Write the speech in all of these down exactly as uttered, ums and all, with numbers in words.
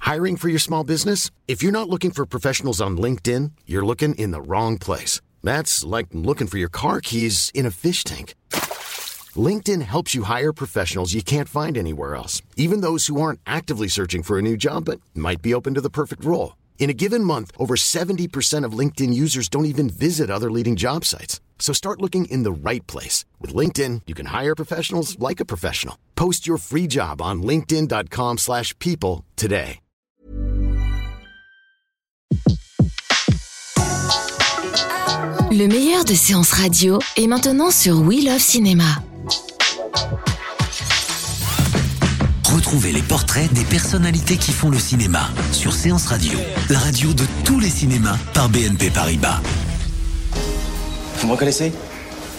Hiring for your small business? If you're not looking for professionals on LinkedIn, you're looking in the wrong place. That's like looking for your car keys in a fish tank. LinkedIn helps you hire professionals you can't find anywhere else, even those who aren't actively searching for a new job but might be open to the perfect role. In a given month, over seventy percent of LinkedIn users don't even visit other leading job sites. So start looking in the right place. With LinkedIn, you can hire professionals like a professional. Post your free job on linkedin.com slash people today. Le meilleur de séances radio est maintenant sur We Love Cinéma. Retrouvez les portraits des personnalités qui font le cinéma sur Séance Radio, la radio de tous les cinémas par B N P Paribas. Vous me reconnaissez ? Connard ?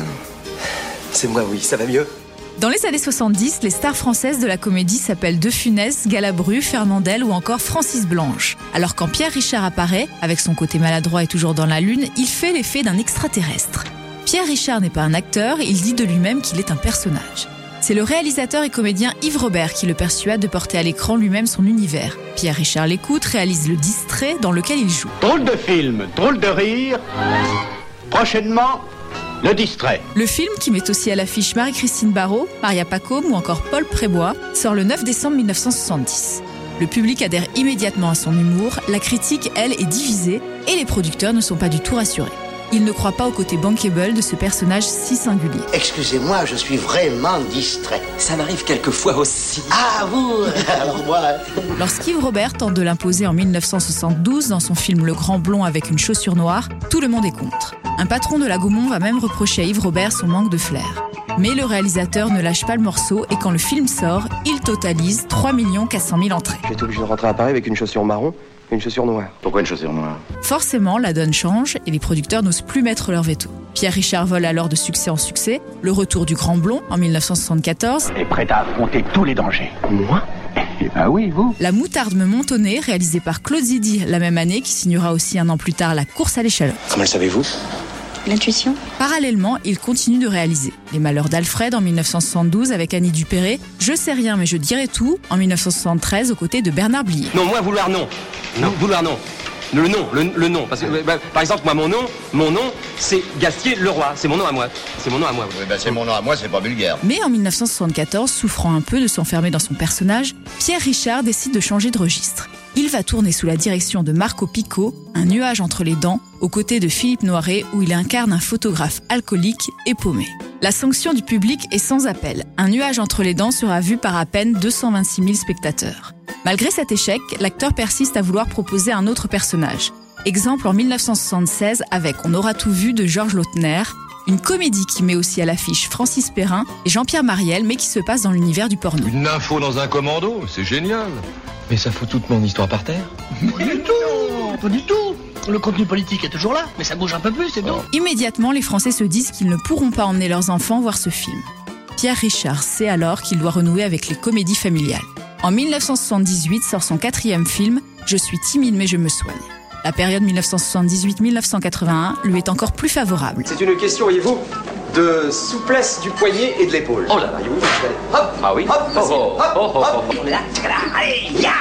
C'est moi, oui, ça va mieux ? Dans les années soixante-dix, les stars françaises de la comédie s'appellent De Funès, Galabru, Fernandel ou encore Francis Blanche. Alors quand Pierre Richard apparaît, avec son côté maladroit et toujours dans la lune, il fait l'effet d'un extraterrestre. Pierre Richard n'est pas un acteur, il dit de lui-même qu'il est un personnage. C'est le réalisateur et comédien Yves Robert qui le persuade de porter à l'écran lui-même son univers. Pierre Richard l'écoute, réalise Le Distrait dans lequel il joue. Drôle de film, drôle de rire. Prochainement, Le Distrait. Le film, qui met aussi à l'affiche Marie-Christine Barrault, Maria Pacôme ou encore Paul Prébois, sort le neuf décembre mille neuf cent soixante-dix. Le public adhère immédiatement à son humour, la critique, elle, est divisée et les producteurs ne sont pas du tout rassurés. Ils ne croient pas au côté bankable de ce personnage si singulier. Excusez-moi, je suis vraiment distrait. Ça m'arrive quelquefois aussi. Ah, vous Alors moi... Lorsqu'Yves Robert tente de l'imposer en mille neuf cent soixante-douze dans son film Le Grand Blond avec une chaussure noire, tout le monde est contre. Un patron de la Gaumont va même reprocher à Yves Robert son manque de flair. Mais le réalisateur ne lâche pas le morceau et quand le film sort, il totalise trois millions quatre cent mille entrées. J'étais obligé de rentrer à Paris avec une chaussure marron et une chaussure noire. Pourquoi une chaussure noire ? Forcément, la donne change et les producteurs n'osent plus mettre leur veto. Pierre Richard vole alors de succès en succès. Le retour du Grand Blond en mille neuf cent soixante-quatorze. Est prêt à affronter tous les dangers. Moi ? Eh ben oui, vous. La moutarde me monte au nez, réalisée par Claude Zidi la même année, qui signera aussi un an plus tard La course à l'échalote. Comment le savez-vous ? L'intuition. Parallèlement, il continue de réaliser Les Malheurs d'Alfred en mille neuf cent soixante-douze avec Annie Dupéré, Je sais rien mais je dirai tout en mille neuf cent soixante-treize aux côtés de Bernard Blier. Non, moi vouloir non. Non, vouloir non. Le nom, le, le nom. Parce que, bah, par exemple, moi, mon nom, mon nom, c'est Gastier Leroy. C'est mon nom à moi. C'est mon nom à moi. Oui, ben c'est mon nom à moi, c'est pas vulgaire. Mais en mille neuf cent soixante-quatorze, souffrant un peu de s'enfermer dans son personnage, Pierre Richard décide de changer de registre. Il va tourner sous la direction de Marco Picot, Un nuage entre les dents, aux côtés de Philippe Noiret, où il incarne un photographe alcoolique et paumé. La sanction du public est sans appel. Un nuage entre les dents sera vu par à peine deux cent vingt-six mille spectateurs. Malgré cet échec, l'acteur persiste à vouloir proposer un autre personnage. Exemple en mille neuf cent soixante-seize avec On aura tout vu de Georges Lautner, une comédie qui met aussi à l'affiche Francis Perrin et Jean-Pierre Mariel, mais qui se passe dans l'univers du porno. Une info dans un commando, c'est génial. Mais ça fout toute mon histoire par terre. Pas du tout, pas du tout. Le contenu politique est toujours là, mais ça bouge un peu plus, c'est bien. Immédiatement, les Français se disent qu'ils ne pourront pas emmener leurs enfants voir ce film. Pierre Richard sait alors qu'il doit renouer avec les comédies familiales. En mille neuf cent soixante-dix-huit sort son quatrième film, Je suis timide mais je me soigne. La période mille neuf cent soixante-dix-huit à mille neuf cent quatre-vingt-un lui est encore plus favorable. C'est une question, voyez-vous, de souplesse du poignet et de l'épaule. Oh là là, voyez-vous, allez, hop, ah oui, hop, hop, hop, hop, hop, hop, hop. Allez, ya,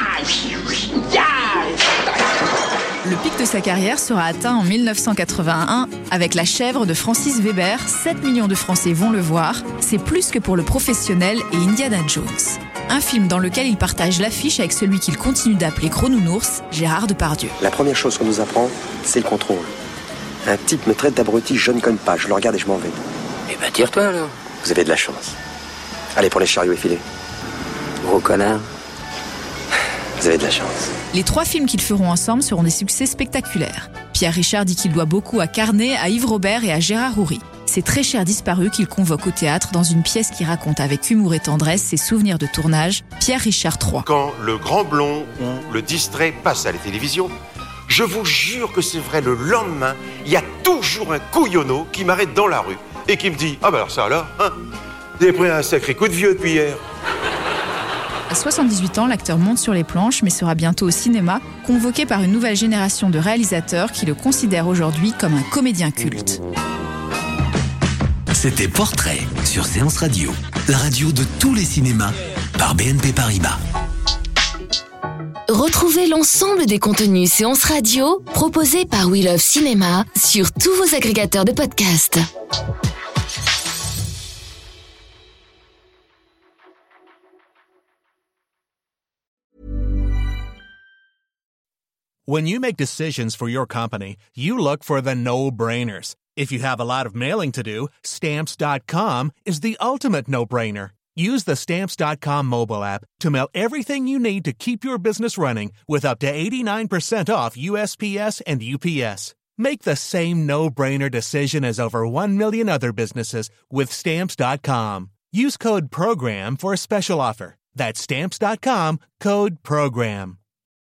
ya. Le pic de sa carrière sera atteint en mille neuf cent quatre-vingt-un avec La chèvre de Francis Weber. sept millions de Français vont le voir. C'est plus que pour Le Professionnel et Indiana Jones. Un film dans lequel il partage l'affiche avec celui qu'il continue d'appeler Gros Nounours, Gérard Depardieu. La première chose qu'on nous apprend, c'est le contrôle. Un type me traite d'abruti, je ne connais pas, je le regarde et je m'en vais. Eh ben tire-toi alors. Vous avez de la chance. Allez pour les chariots effilés. Gros connard. Vous avez de la chance. Les trois films qu'ils feront ensemble seront des succès spectaculaires. Pierre Richard dit qu'il doit beaucoup à Carnet, à Yves Robert et à Gérard Houry. C'est Très cher disparu qu'il convoque au théâtre dans une pièce qui raconte avec humour et tendresse ses souvenirs de tournage, Pierre Richard trois. Quand Le Grand Blond ou Le Distrait passe à la télévision, je vous jure que c'est vrai, le lendemain, il y a toujours un couillonneau qui m'arrête dans la rue et qui me dit « Ah ben alors ça alors, hein, vous avez pris un sacré coup de vieux depuis hier ». À soixante-dix-huit ans, l'acteur monte sur les planches mais sera bientôt au cinéma, convoqué par une nouvelle génération de réalisateurs qui le considèrent aujourd'hui comme un comédien culte. C'était Portrait sur Séance Radio, la radio de tous les cinémas par B N P Paribas. Retrouvez l'ensemble des contenus Séance Radio proposés par We Love Cinéma sur tous vos agrégateurs de podcasts. When you make decisions for your company, you look for the no-brainers. If you have a lot of mailing to do, Stamps dot com is the ultimate no-brainer. Use the Stamps dot com mobile app to mail everything you need to keep your business running with up to eighty-nine percent off U S P S and U P S. Make the same no-brainer decision as over one million other businesses with Stamps dot com. Use code PROGRAM for a special offer. That's Stamps dot com, code PROGRAM.